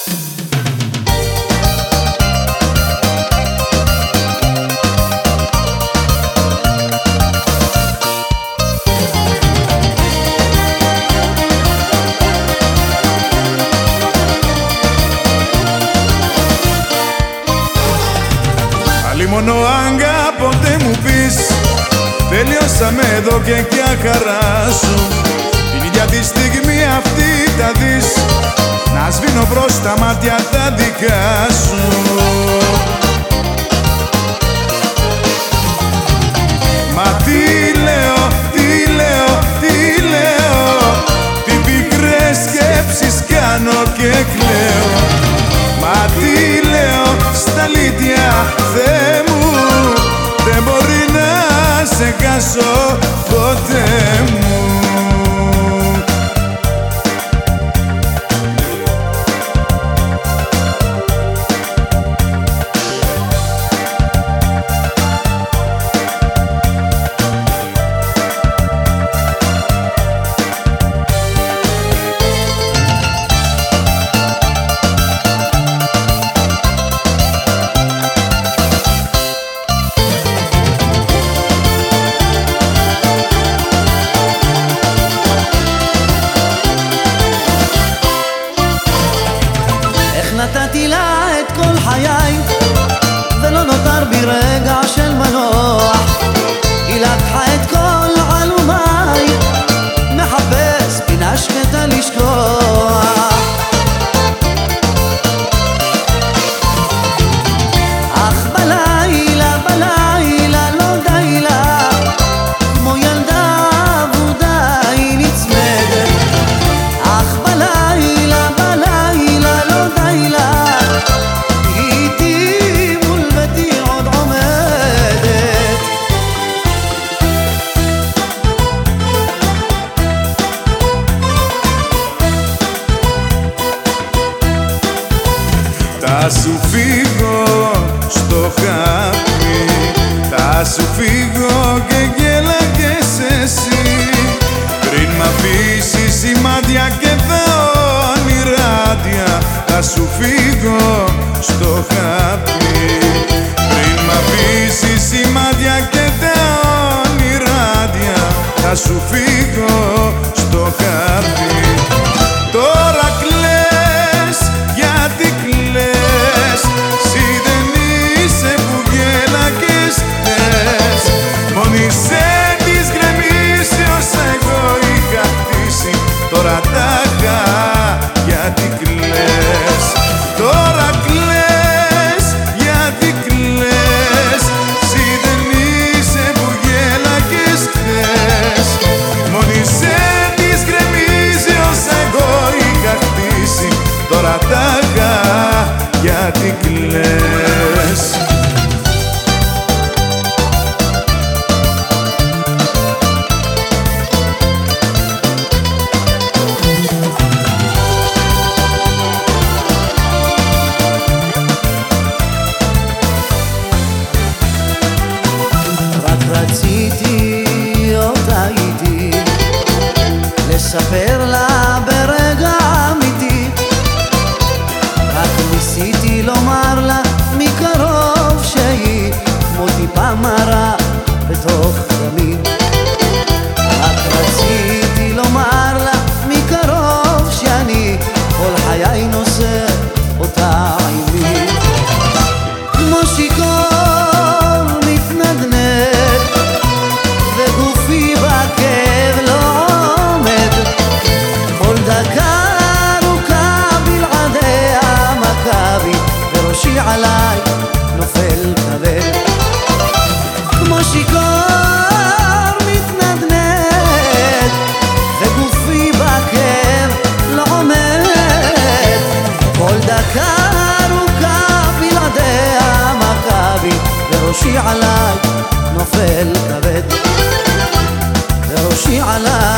Μόνο αν κάποτε μου πεις τελειώσαμε εδώ και για χαρά σου, την ίδια τη στιγμή αυτή θα δεις να σβήνω μπρος τα μάτια τα δικά σου. Μα τι λέω, τι λέω, τι λέω, τι πικρές σκέψεις κάνω και κλαίω. Μα τι λέω στα αλήθεια, Θεέ μου, δεν μπορεί να σε χάσω ποτέ μου. נתתי לה את כל חיי ולא נותר בי רגע של מנוח. היא לקחה את כל עלומיי, מחפש פינה שקטה לשכוח. אך בלילה, בלילה לא די לה, כמו ילדה אבודה היא נצמדת. אך בלילה, בלילה לא די לה, איתי מול ביתי עוד עומדת. Θα σου φύγω στο χάπι, θα σου φύγω και γέλαγες εσύ, πριν μ' αφήσεις σημάδια και τα όνειράτια. Θα σου φύγω στο χάπι, πριν μ' αφήσεις σημάδια και τα ονειράτια. Θα σου φύγω στο χάπι. Τώρα κλαις, γιατί κλαις, εσύ δεν είσαι που γέλαγες χθες. Μόνη σε της γκρεμίσεως εγώ είχα χτίσει, τώρα τάχα γιατί κλαις. Τώρα κλαις, γιατί κλαις, εσύ δεν είσαι που γέλαγες χθες. Μόνη σε της γκρεμίσεως εγώ είχα χτίσει, τώρα τάχα γιατί κλαις. רק רציתי אותה איתי, לספר לה ברגע אמיתי. רק ניסיתי לומר לה מקרוב שהיא כמו טיפה מרה בתוך דמי. רק רציתי לומר לה מקרוב שאני כל חיי נושא אותה עימי. כמו שיכור מתנדנד וגופי בכאב לא עומד, כל דקה ארוכה בלעדי המכבי וראשי עליי נופל כבד. כמו שיכור מתנדנד וגופי בכאב לא עומד, כל דקה ארוכה בלעדי המכבי וראשי עליי נופל כבד, וראשי עליי